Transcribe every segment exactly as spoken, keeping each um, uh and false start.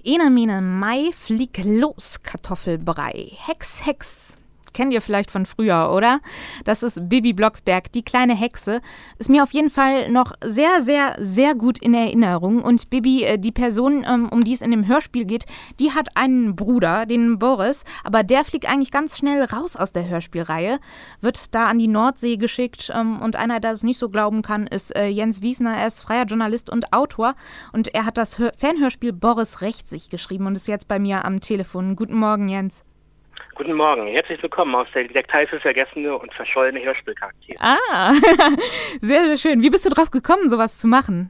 Ene Mene Mai, flieg los, Kartoffelbrei. Hex, Hex. Kennt ihr vielleicht von früher, oder? Das ist Bibi Blocksberg, die kleine Hexe. Ist mir auf jeden Fall noch sehr, sehr, sehr gut in Erinnerung. Und Bibi, die Person, um die es in dem Hörspiel geht, die hat einen Bruder, den Boris. Aber der fliegt eigentlich ganz schnell raus aus der Hörspielreihe. Wird da an die Nordsee geschickt. Und einer, der es nicht so glauben kann, ist Jens Wiesner. Er ist freier Journalist und Autor. Und er hat das Fanhörspiel Boris rächt sich geschrieben und ist jetzt bei mir am Telefon. Guten Morgen, Jens. Guten Morgen, herzlich willkommen aus der Detektei für vergessene und verschollene Hörspielcharaktere. Ah, sehr, sehr schön. Wie bist du drauf gekommen, sowas zu machen?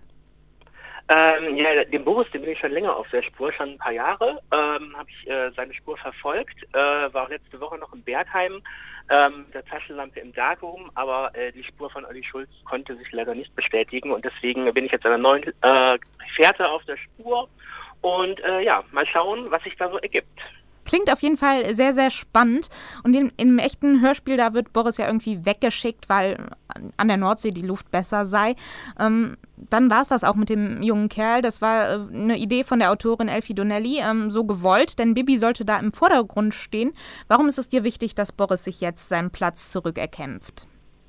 Ähm, ja, den Boris, den bin ich schon länger auf der Spur, schon ein paar Jahre. Ähm, habe ich äh, seine Spur verfolgt, äh, war auch letzte Woche noch in Bergheim, ähm, mit der Taschenlampe im Darkroom, aber äh, die Spur von Olli Schulz konnte sich leider nicht bestätigen und deswegen bin ich jetzt einer neuen äh, Fährte auf der Spur und äh, ja, mal schauen, was sich da so ergibt. Klingt auf jeden Fall sehr, sehr spannend. Und im, im echten Hörspiel, da wird Boris ja irgendwie weggeschickt, weil an der Nordsee die Luft besser sei. Ähm, dann war es das auch mit dem jungen Kerl. Das war äh, eine Idee von der Autorin Elfie Donnelly, ähm, so gewollt, denn Bibi sollte da im Vordergrund stehen. Warum ist es dir wichtig, dass Boris sich jetzt seinen Platz zurückerkämpft?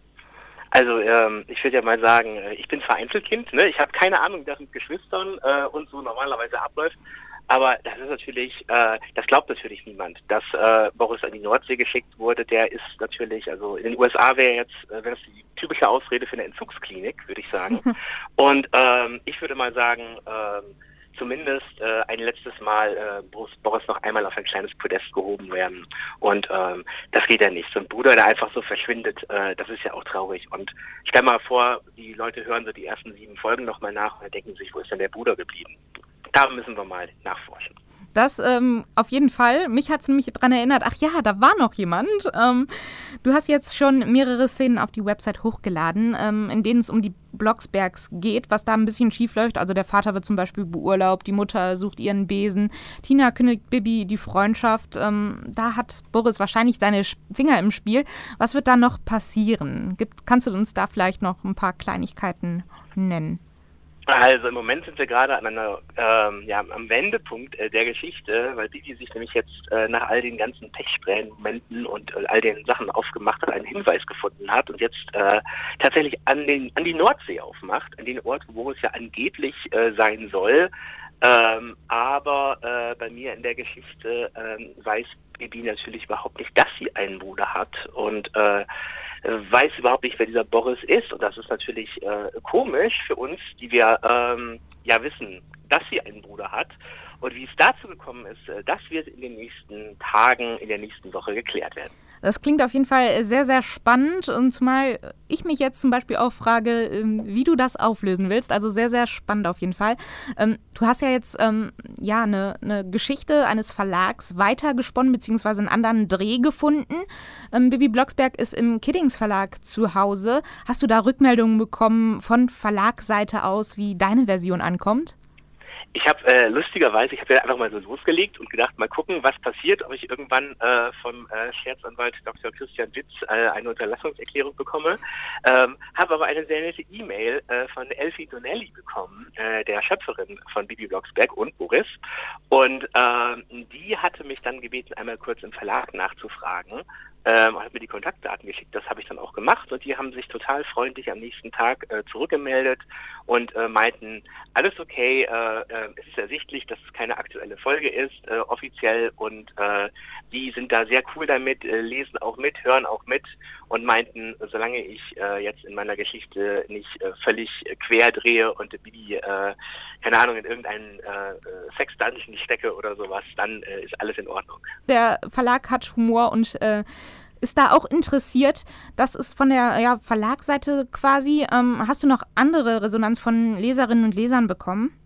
Also ähm, ich würde ja mal sagen, ich bin zwar Einzelkind, ne? Ich habe keine Ahnung, wie das mit Geschwistern äh, und so normalerweise abläuft. Aber das ist natürlich, äh, das glaubt natürlich niemand, dass äh, Boris an die Nordsee geschickt wurde. Der ist natürlich, also in den U S A wäre jetzt, äh, wäre das die typische Ausrede für eine Entzugsklinik, würde ich sagen. Und ähm, ich würde mal sagen, ähm, zumindest äh, ein letztes Mal äh, muss Boris noch einmal auf ein kleines Podest gehoben werden. Und ähm, das geht ja nicht. So ein Bruder, der einfach so verschwindet, äh, das ist ja auch traurig. Und ich stelle mal vor, die Leute hören so die ersten sieben Folgen nochmal nach und denken sich, wo ist denn der Bruder geblieben? Da müssen wir mal nachforschen. Das ähm, auf jeden Fall. Mich hat es nämlich daran erinnert, ach ja, da war noch jemand. Ähm, du hast jetzt schon mehrere Szenen auf die Website hochgeladen, ähm, in denen es um die Blocksbergs geht, was da ein bisschen schief läuft. Also der Vater wird zum Beispiel beurlaubt, die Mutter sucht ihren Besen, Tina kündigt Bibi die Freundschaft. Ähm, da hat Boris wahrscheinlich seine Finger im Spiel. Was wird da noch passieren? Gibt, kannst du uns da vielleicht noch ein paar Kleinigkeiten nennen? Also im Moment sind wir gerade an einer, ähm, ja, am Wendepunkt äh, der Geschichte, weil Bibi sich nämlich jetzt äh, nach all den ganzen Pechsträhnen-Momenten und äh, all den Sachen aufgemacht hat, einen Hinweis gefunden hat und jetzt äh, tatsächlich an, den, an die Nordsee aufmacht, an den Ort, wo es ja angeblich äh, sein soll. Ähm, aber äh, bei mir in der Geschichte äh, weiß Bibi natürlich überhaupt nicht, dass sie einen Bruder hat und äh, weiß überhaupt nicht, wer dieser Boris ist. Und das ist natürlich äh, komisch für uns, die wir ähm, ja wissen, dass sie einen Bruder hat. Und wie es dazu gekommen ist, äh, das wird in den nächsten Tagen, in der nächsten Woche geklärt werden. Das klingt auf jeden Fall sehr, sehr spannend. Und zumal ich mich jetzt zum Beispiel auch frage, wie du das auflösen willst. Also sehr, sehr spannend auf jeden Fall. Du hast ja jetzt ja, eine, eine Geschichte eines Verlags weitergesponnen, beziehungsweise einen anderen Dreh gefunden. Bibi Blocksberg ist im Kiddings Verlag zu Hause. Hast du da Rückmeldungen bekommen von Verlagsseite aus, wie deine Version ankommt? Ich habe äh, lustigerweise, ich habe ja einfach mal so losgelegt und gedacht, mal gucken, was passiert, ob ich irgendwann äh, vom äh, Scherzanwalt Doktor Christian Witz äh, eine Unterlassungserklärung bekomme. Ähm, habe aber eine sehr nette E-Mail äh, von Elfie Donnelly bekommen, äh, der Schöpferin von Bibi Blocksberg und Boris. Und äh, die hatte mich dann gebeten, einmal kurz im Verlag nachzufragen. Ähm, hat mir die Kontaktdaten geschickt, das habe ich dann auch gemacht und die haben sich total freundlich am nächsten Tag äh, zurückgemeldet und äh, meinten, alles okay, äh, äh, es ist ersichtlich, dass es keine aktuelle Folge ist, äh, offiziell und äh, die sind da sehr cool damit, äh, lesen auch mit, hören auch mit und meinten, solange ich äh, jetzt in meiner Geschichte nicht äh, völlig äh, quer drehe und Bibi, äh, keine Ahnung, in irgendeinen äh, Sex-Dungeon stecke oder sowas, dann äh, ist alles in Ordnung. Der Verlag hat Humor und äh ist da auch interessiert. Das ist von der ja, Verlagsseite quasi. Ähm, hast du noch andere Resonanz von Leserinnen und Lesern bekommen?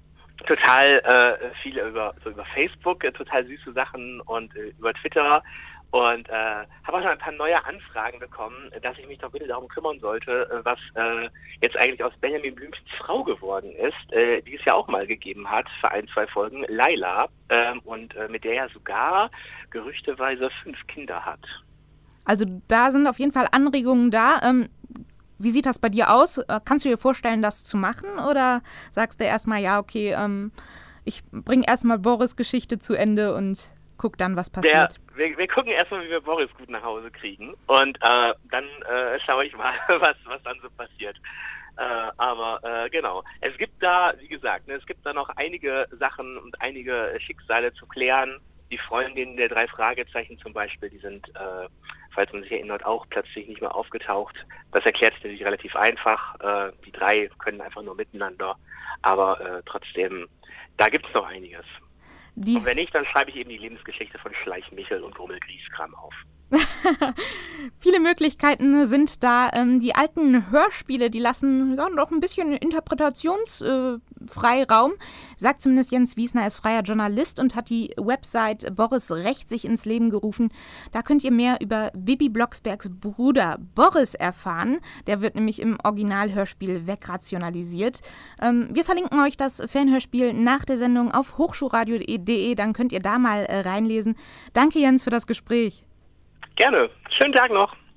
Total äh, viel über, so über Facebook, äh, total süße Sachen und äh, über Twitter. Und äh, habe auch noch ein paar neue Anfragen bekommen, dass ich mich doch bitte darum kümmern sollte, äh, was äh, jetzt eigentlich aus Benjamin Blümchens Frau geworden ist, äh, die es ja auch mal gegeben hat für ein, zwei Folgen, Laila, äh, und äh, mit der er sogar gerüchteweise fünf Kinder hat. Also da sind auf jeden Fall Anregungen da. Ähm, wie sieht das bei dir aus? Kannst du dir vorstellen, das zu machen? Oder sagst du erstmal, ja, okay, ähm, ich bringe erstmal Boris' Geschichte zu Ende und guck dann, was passiert. Der, wir, wir gucken erstmal, wie wir Boris gut nach Hause kriegen und äh, dann äh, schaue ich mal, was, was dann so passiert. Äh, aber äh, genau, es gibt da, wie gesagt, ne, es gibt da noch einige Sachen und einige Schicksale zu klären. Die Freundinnen der drei Fragezeichen zum Beispiel, die sind, äh, falls man sich erinnert, auch plötzlich nicht mehr aufgetaucht. Das erklärt sich natürlich relativ einfach. Äh, die drei können einfach nur miteinander, aber äh, trotzdem, da gibt es noch einiges. Die und wenn nicht, dann schreibe ich eben die Lebensgeschichte von Schleich Michel und Grummel Grieskram auf. Viele Möglichkeiten sind da. Ähm, die alten Hörspiele, die lassen ja, noch ein bisschen Interpretationsfreiraum. Äh, Sagt zumindest Jens Wiesner, er ist freier Journalist und hat die Website Boris Recht sich ins Leben gerufen. Da könnt ihr mehr über Bibi Blocksbergs Bruder Boris erfahren. Der wird nämlich im Originalhörspiel wegrationalisiert. Ähm, wir verlinken euch das Fanhörspiel nach der Sendung auf hochschulradio punkt de. Dann könnt ihr da mal äh, reinlesen. Danke, Jens, für das Gespräch. Gerne. Schönen Tag noch.